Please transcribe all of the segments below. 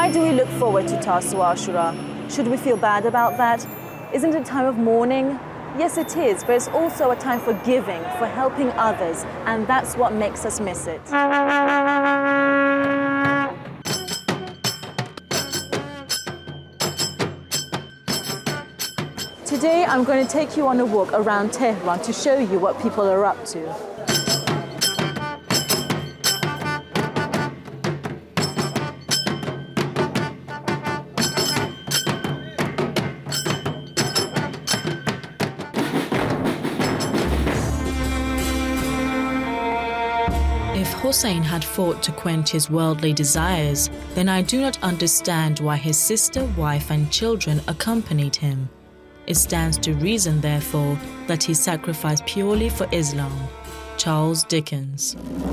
Why do we look forward to Tasu'a Ashura? Should we feel bad about that? Isn't it a time of mourning? Yes, it is, but it's also a time for giving, for helping others, and that's what makes us miss it. Today, I'm going to take you on a walk around Tehran to show you what people are up to. If Hussein had fought to quench his worldly desires, then I do not understand why his sister, wife, and children accompanied him. It stands to reason, therefore, that he sacrificed purely for Islam. Charles Dickens.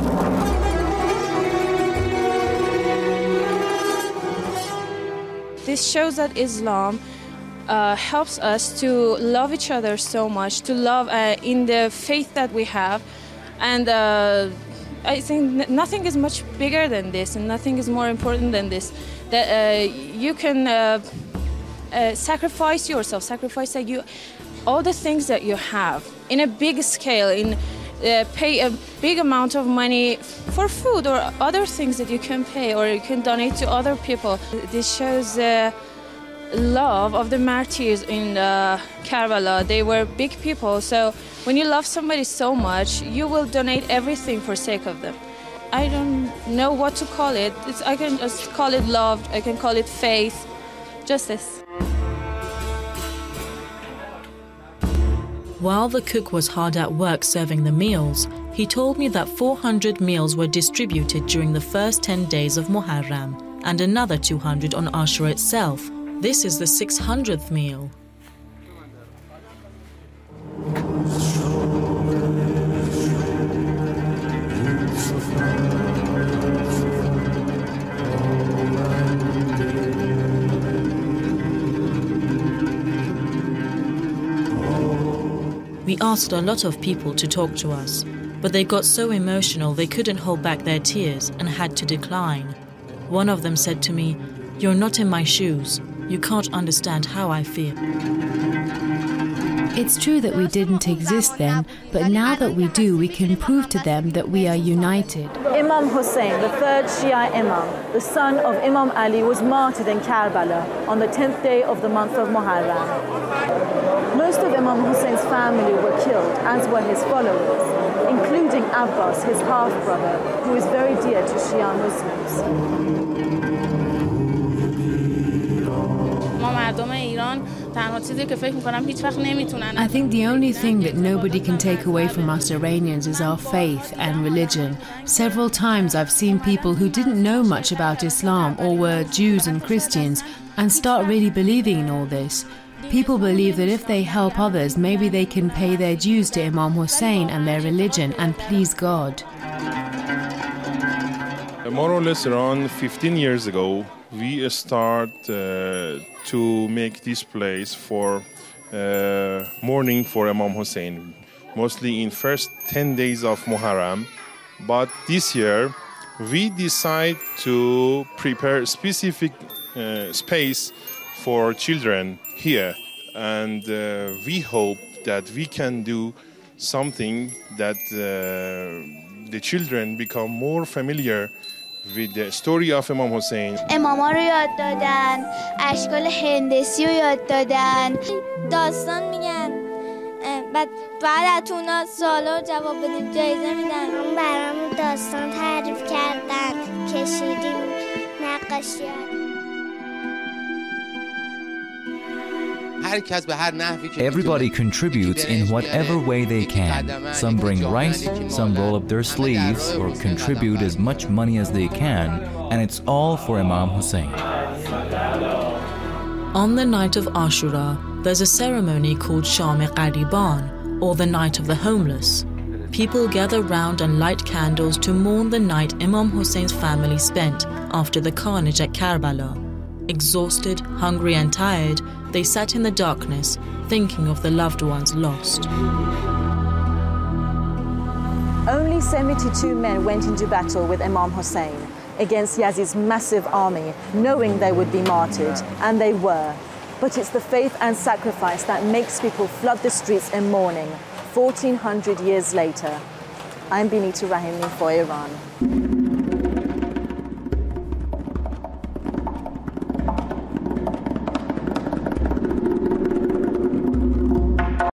This shows that Islam helps us to love each other so much, to love in the faith that we have. And I think nothing is much bigger than this, and nothing is more important than this. That you can sacrifice yourself, sacrifice all the things that you have in a big scale, pay a big amount of money for food or other things that you can pay or you can donate to other people. This shows the love of the martyrs in Karbala. They were big people, so when you love somebody so much, you will donate everything for sake of them. I don't know what to call it. I can just call it love, I can call it faith, justice. While the cook was hard at work serving the meals, he told me that 400 meals were distributed during the first 10 days of Muharram and another 200 on Ashura itself. This is the 600th meal. We asked a lot of people to talk to us, but they got so emotional they couldn't hold back their tears and had to decline. One of them said to me, "You're not in my shoes. You can't understand how I feel." It's true that we didn't exist then, but now that we do, we can prove to them that we are united. Imam Hussein, the third Shia Imam, the son of Imam Ali, was martyred in Karbala on the 10th day of the month of Muharram. Most of Imam Hussein's family were killed, as were his followers, including Abbas, his half-brother, who is very dear to Shia Muslims. I think the only thing that nobody can take away from us Iranians is our faith and religion. Several times I've seen people who didn't know much about Islam or were Jews and Christians and start really believing in all this. People believe that if they help others, maybe they can pay their dues to Imam Hussein and their religion and please God. More or less around 15 years ago, we start to make this place for mourning for Imam Hussein, mostly in first 10 days of Muharram. But this year, we decide to prepare a specific space for children here, and we hope that we can do something that the children become more familiar with the story of Imam Hussein. اماما رو یاد دادن، اشکال هندسی رو یاد دادن، داستان میگن، بعد از اونا سوالا جواب بدیم جایزه میدن. برامون داستان تعریف کردن، کشیدیم، نقاشی. Everybody contributes in whatever way they can. Some bring rice, some roll up their sleeves or contribute as much money as they can, and it's all for Imam Hussein. On the night of Ashura, there's a ceremony called Sham-e Qariban, or the Night of the Homeless. People gather round and light candles to mourn the night Imam Hussein's family spent after the carnage at Karbala. Exhausted, hungry and tired, they sat in the darkness, thinking of the loved ones lost. Only 72 men went into battle with Imam Hussein. against Yazid's massive army, knowing they would be martyred, and they were. But it's the faith and sacrifice that makes people flood the streets in mourning 1400 years later. I'm Binita Rahimi for Iran.